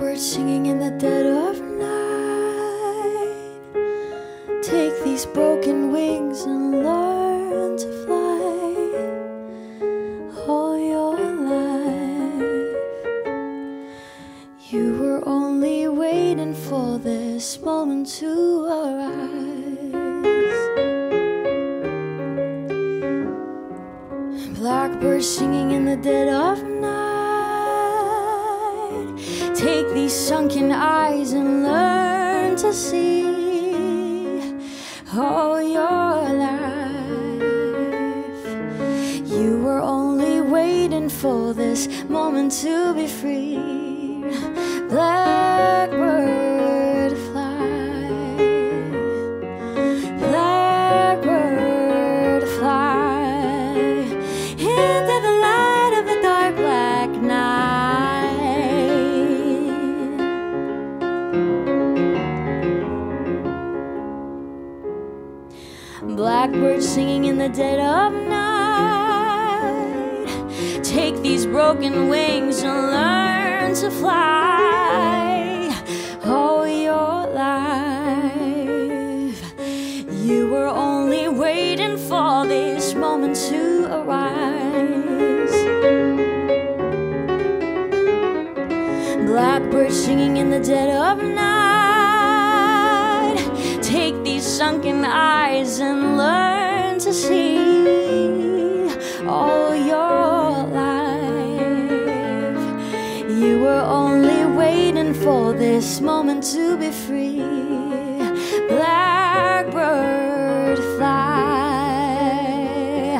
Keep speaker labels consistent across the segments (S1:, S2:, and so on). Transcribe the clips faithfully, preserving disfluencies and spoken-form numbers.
S1: Blackbirds singing in the dead of night. Take these broken wings and learn to fly all your life. You were only waiting for this moment to arise. Blackbirds singing in the dead of night. Take these sunken eyes and learn to see all your life. You were only waiting for this moment to be free. Blackbird fly, blackbird fly into the light of the dark black night. Blackbirds singing in the dead of night. Take these broken wings and learn to fly all your life. You were only waiting for this moment to arise. Blackbirds singing in the dead of night. Take these sunken eyes and learn to see all your life. You were only waiting for this moment to be free. Blackbird fly,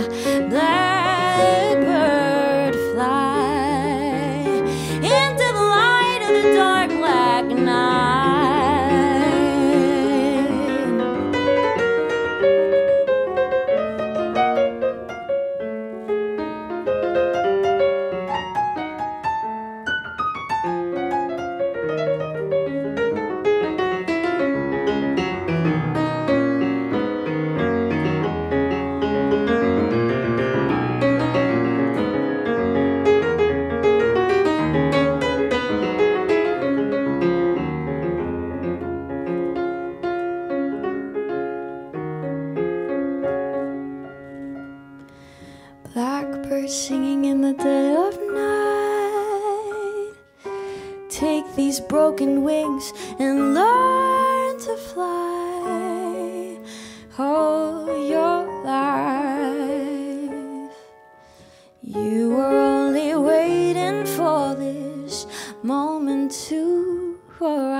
S1: blackbird fly into the light of the dark black night. Blackbirds singing in the dead of night. Take these broken wings and learn to fly all your life. You were only waiting for this moment to arrive.